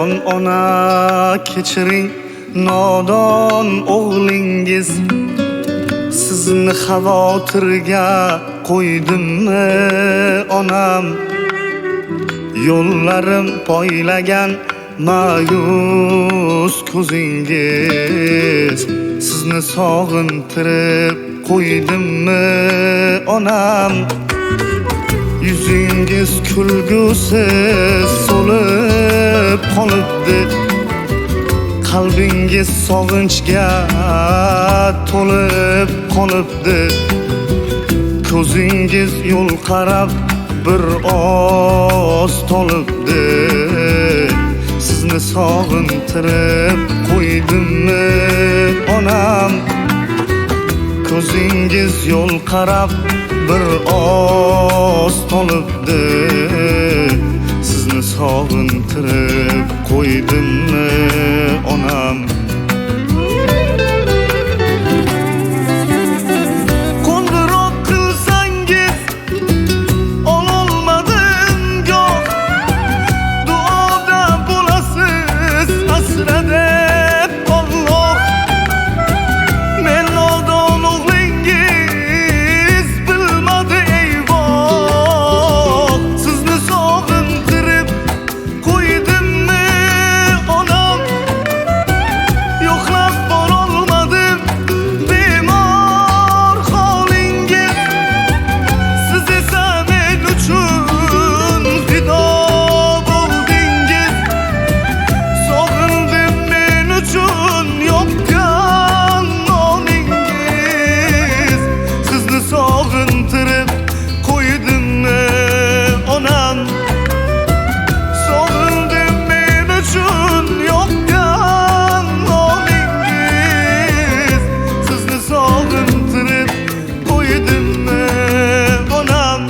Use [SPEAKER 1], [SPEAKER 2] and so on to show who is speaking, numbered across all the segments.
[SPEAKER 1] Jon ona kechiring nodon o'g'lingiz, sizni xavotirga qo'ydimmi onam? Yo'llarim poylagan ma'yus ko'zingiz, sizni sog'intirib qo'ydimmi onam? Yüzüngiz kulgusiz so'lib qolibdi, qalbingiz sog'inchga to'lib qolibdi. Ko'zingiz yo'l qarab bir oz tolibdi, sizni sog'intirib qo'ydimmi onam? Ko'zingiz yo'l qarab bir oz tolibdi, sizni sog'intirib qo'ydimmi onam? Qo'ng'iroq qilsangiz ololmadim goh, duoda bo'lasiz asra deb Alloh. Men nodon o'g'lingiz bilmadi eyvoh, sizni sog'intirib qo'ydimmi onam? Yo'qlab borolmadim bemor holingiz, siz esa men uchun fido bo'ldingiz. Sog'indim men uchun yoqqan noningiz, sizni sog'intirib qo'ydimmi onam? Sog'indim men uchun yoqqan noningiz, sizni sog'intirib qo'ydimmi onam?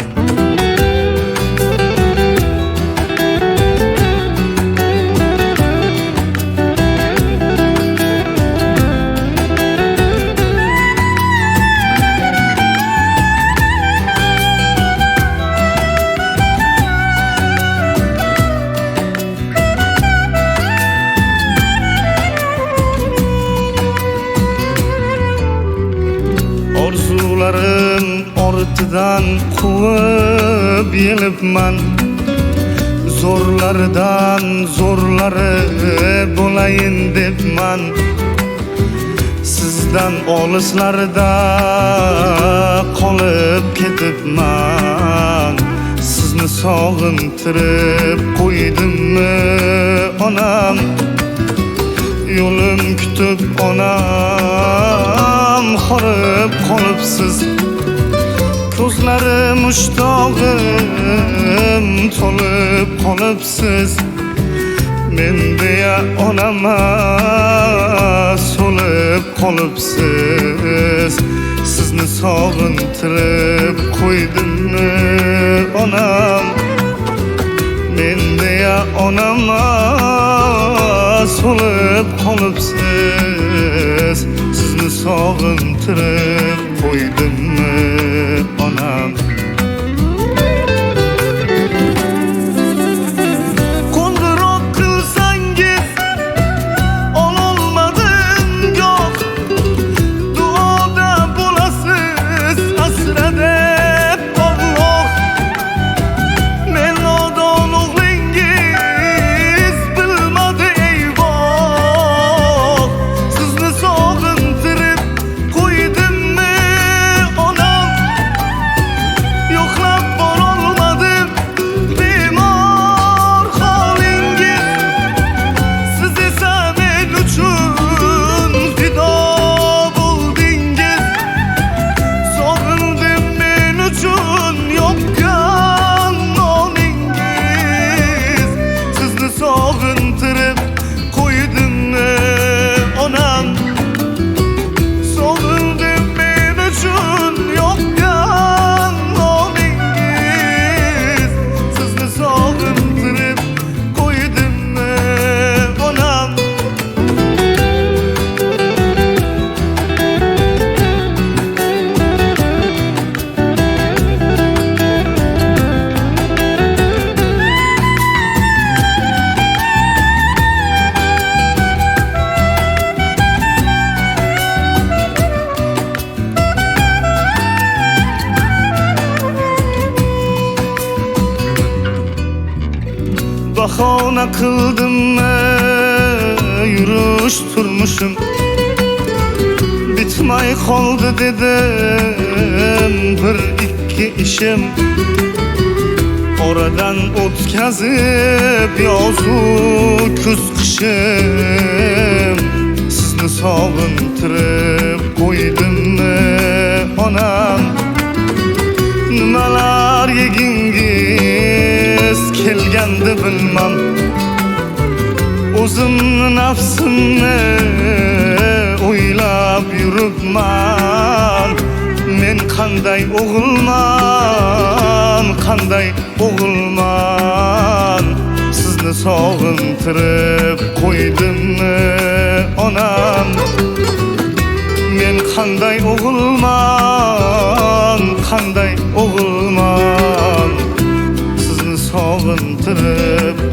[SPEAKER 1] Orzularim ortidan quvib yelibman, zo'rlardan zo'rlari bo'layin debman. Sizdan olislarda qolib ketibman, sizni sog'intirib qo'ydimmi onam? Yo'lim kutib onam horib qolibsiz, ko'zlarim mushtog'im to'lib qolibsiz. Men deya onama so'lib qolibsiz, sizni sog'intirib qo'ydimmi onam? Men deya onama so'lib qolibsiz, sizni sog'intirib qo'ydimmi onam? Qo'ng'iroq qilsangiz ololmadim goh, duoda bo'lasiz asra deb Alloh. Men nodon o'g'lingiz bilmadi eyvoh, sizni sog'intirib qo'ydimmi onam? ona qildim yurish turmushim bitmay qoldi dedim bir ikki ishim oradan o'tkazib yozu kuz qishim sizni sog'intirib qo'ydimmi onam nimalar yegingiz kelgandi bilmam o'zimni nafsimni o'ylab yuribman men qanday o'g'ilman sizni sog'intirib qo'ydimmi onam men qanday o'g'ilman sizni sog'intirib